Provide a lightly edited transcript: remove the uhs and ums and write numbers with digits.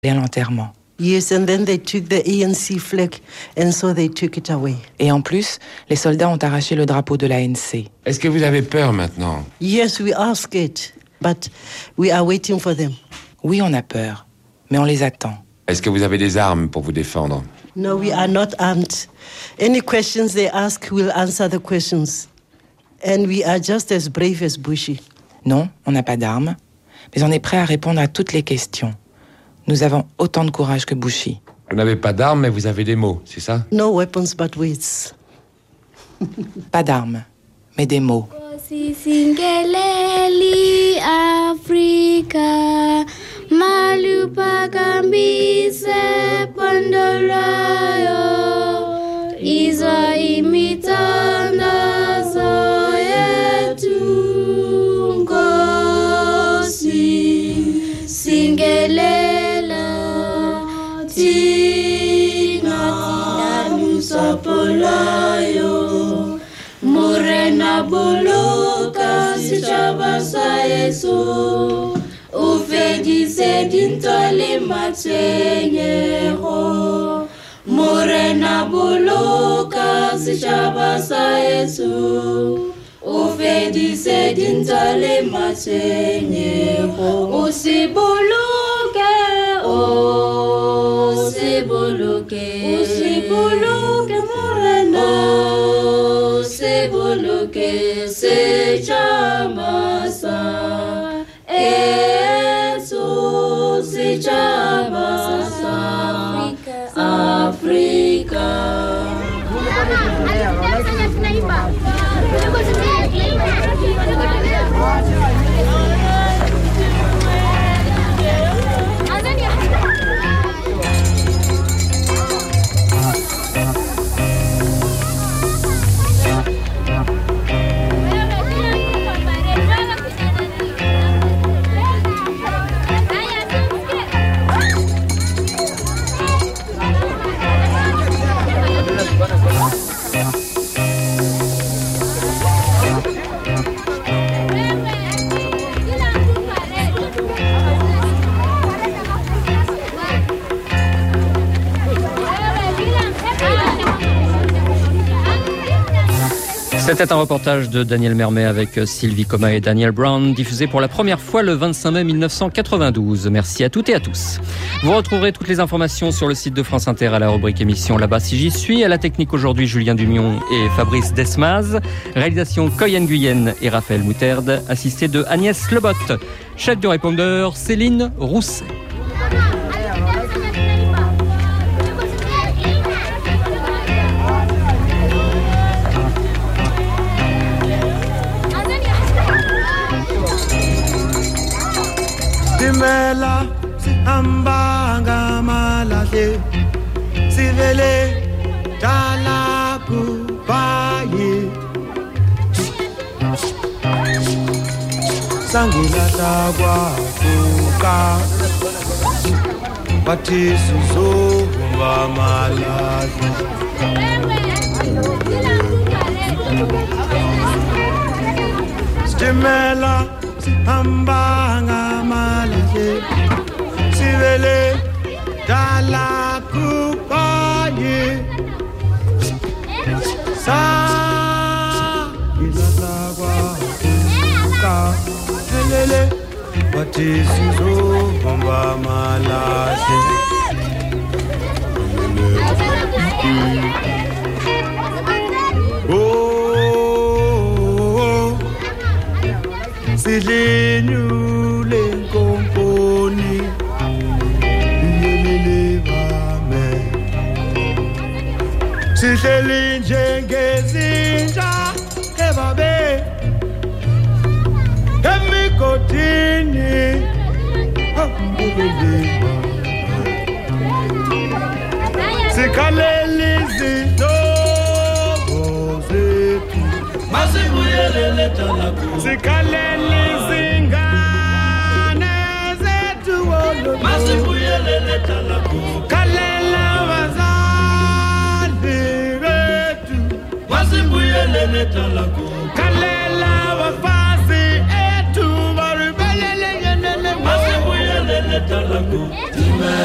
à l'enterrement. Yes, and then they took the ANC flag, and so they took it away. Et en plus, les soldats ont arraché le drapeau de l'ANC. Est-ce que vous avez peur maintenant? Yes, we are scared, but we are waiting for them. Oui, on a peur, mais on les attend. Est-ce que vous avez des armes pour vous défendre? No, we are not armed. Any questions they ask, we'll answer the questions. And we are just as brave as Bushi. Non, on n'a pas d'armes, mais on est prêt à répondre à toutes les questions. Nous avons autant de courage que Bushi. Vous n'avez pas d'armes, mais vous avez des mots, c'est ça? No weapons but words. Pas d'armes, mais des mots. Singeleli Afrika malupa kambise pandolayo izwa imitandazo yetu ngosi singelela tina nusapolayo Morena boloka si chabasa yeso ufedise dintole matsenyero Morena boloka si chabasa yeso ufedise dintole matsenyero usibuluke usibuluke Morena seboloke se chamasa eso se chamasa Africa C'était un reportage de Daniel Mermet avec Sylvie Coma et Daniel Brown, diffusé pour la première fois le 25 mai 1992. Merci à toutes et à tous. Vous retrouverez toutes les informations sur le site de France Inter à la rubrique émission Là-bas si j'y suis. À la technique aujourd'hui, Julien Dumion et Fabrice Desmaz. Réalisation Coyen Guyenne et Raphaël Moutarde, assisté de Agnès Lebotte. Chef du répondeur, Céline Rousset. Mela si ambanga malahle sivele dala kubaye sangilata kwafuka bathi sizomba malahle Stimela ambanga malahle sivele dala kubaye sa ilazakwa ka helele bathi sizomba malahle Silenyule nkomponi Nyelele bame Sihleli njengezinja ebabe Emigodini Sikhaleli zindobo zethu Masibuyelele talaku Sikhaleli zingane zethu Masibuyelele talaku Khalela bazali bethu Masibuyelele talaku Khalela bafazi ethu baribelele yenene Masibuyelele talaku